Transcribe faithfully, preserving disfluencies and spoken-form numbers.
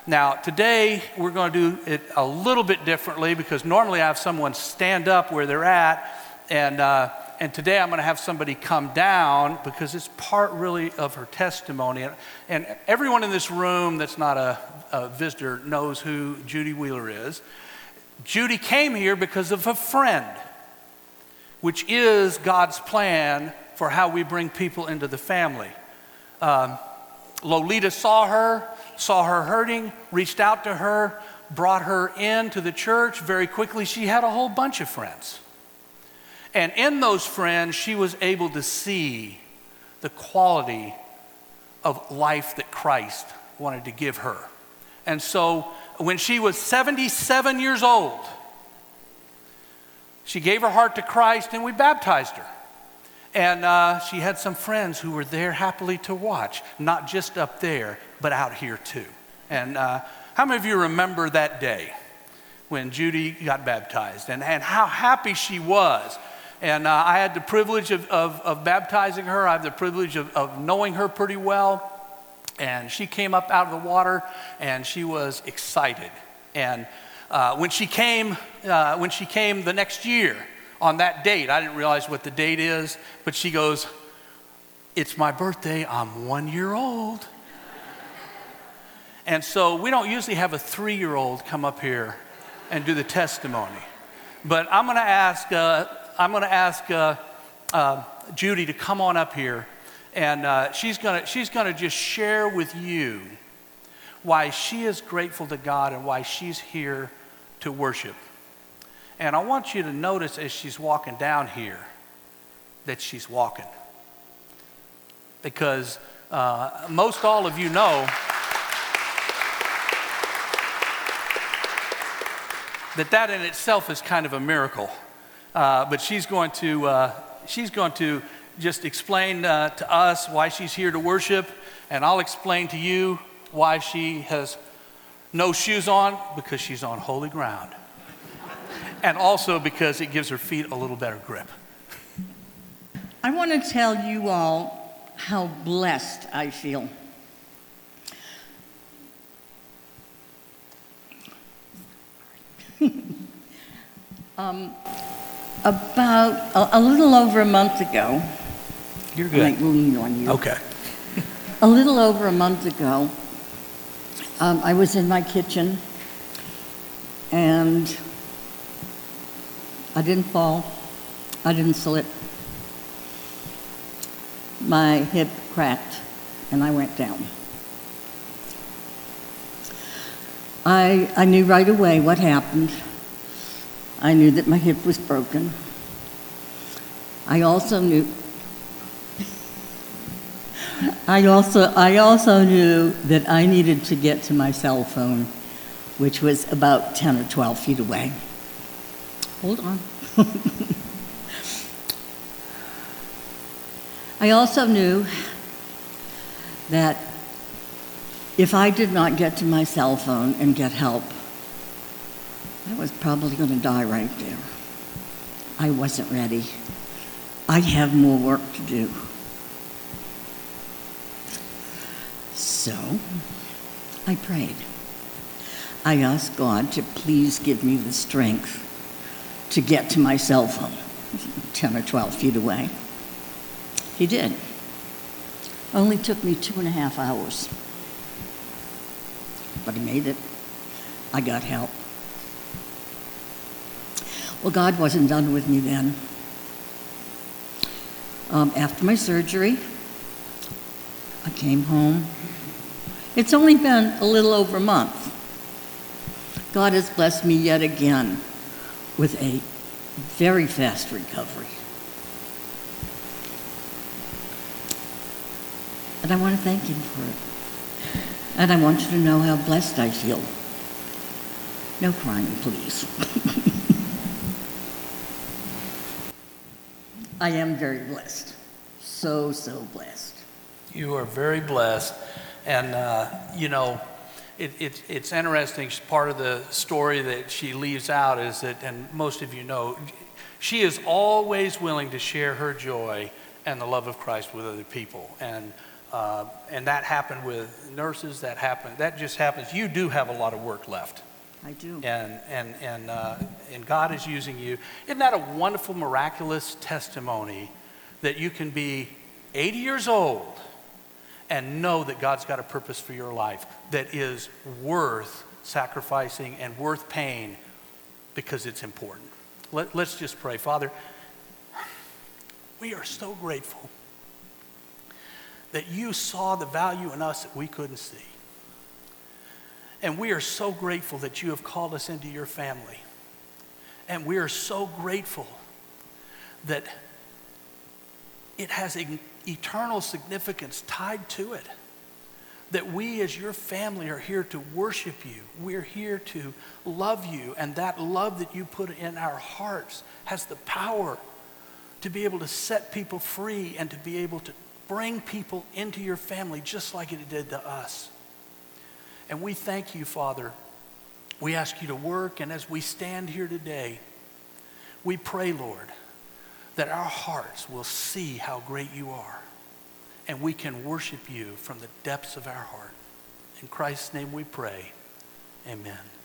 Now, today, we're going to do it a little bit differently because normally I have someone stand up where they're at, and uh, and today I'm going to have somebody come down because it's part really of her testimony. And, and everyone in this room that's not a, a visitor knows who Judy Wheeler is. Judy came here because of a friend, which is God's plan for how we bring people into the family. Um, Lolita saw her, saw her hurting, reached out to her, brought her into the church. Very quickly, she had a whole bunch of friends. And in those friends, she was able to see the quality of life that Christ wanted to give her. And so when she was seventy-seven years old, she gave her heart to Christ and we baptized her. And uh, she had some friends who were there happily to watch, not just up there, but out here too. And uh, how many of you remember that day when Judy got baptized and, and how happy she was? And uh, I had the privilege of, of, of baptizing her. I have the privilege of, of knowing her pretty well. And she came up out of the water and she was excited. And uh, when she came, uh, when she came the next year on that date, I didn't realize what the date is, but she goes, "It's my birthday, I'm one year old." And so we don't usually have a three-year-old come up here and do the testimony. But I'm gonna ask, uh, I'm gonna ask uh, uh, Judy to come on up here. And uh, she's gonna she's gonna just share with you why she is grateful to God and why she's here to worship. And I want you to notice as she's walking down here that she's walking, because uh, most all of you know that that in itself is kind of a miracle. Uh, but she's going to uh, she's going to. just explain uh, to us why she's here to worship, and I'll explain to you why she has no shoes on, because she's on holy ground. And also because it gives her feet a little better grip. I want to tell you all how blessed I feel. um, about a, a little over a month ago, You're good. I might lean on you. Okay. A little over a month ago, um, I was in my kitchen, and I didn't fall. I didn't slip. My hip cracked, and I went down. I, I knew right away what happened. I knew that my hip was broken. I also knew I also, I also knew that I needed to get to my cell phone, which was about ten or twelve feet away. Hold on. I also knew that if I did not get to my cell phone and get help, I was probably going to die right there. I wasn't ready. I have more work to do. So, I prayed. I asked God to please give me the strength to get to my cell phone, ten or twelve feet away. He did. Only took me two and a half hours. But I made it. I got help. Well, God wasn't done with me then. Um, after my surgery, I came home. It's only been a little over a month. God has blessed me yet again with a very fast recovery. And I want to thank him for it. And I want you to know how blessed I feel. No crying, please. I am very blessed. So, so blessed. You are very blessed. And, uh, you know, it, it, it's interesting. Part of the story that she leaves out is that, and most of you know, she is always willing to share her joy and the love of Christ with other people. And Uh, and that happened with nurses, that happened, that just happens. You do have a lot of work left. I do. And, and, and, uh, and God is using you. Isn't that a wonderful, miraculous testimony that you can be eighty years old and know that God's got a purpose for your life that is worth sacrificing and worth paying because it's important. Let, let's just pray. Father, we are so grateful that you saw the value in us that we couldn't see. And we are so grateful that you have called us into your family. And we are so grateful that it has an eternal significance tied to it. That we as your family are here to worship you. We're here to love you. And that love that you put in our hearts has the power to be able to set people free and to be able to bring people into your family just like it did to us. And we thank you, Father. We ask you to work, and as we stand here today, we pray, Lord, that our hearts will see how great you are, and we can worship you from the depths of our heart. In Christ's name we pray, amen.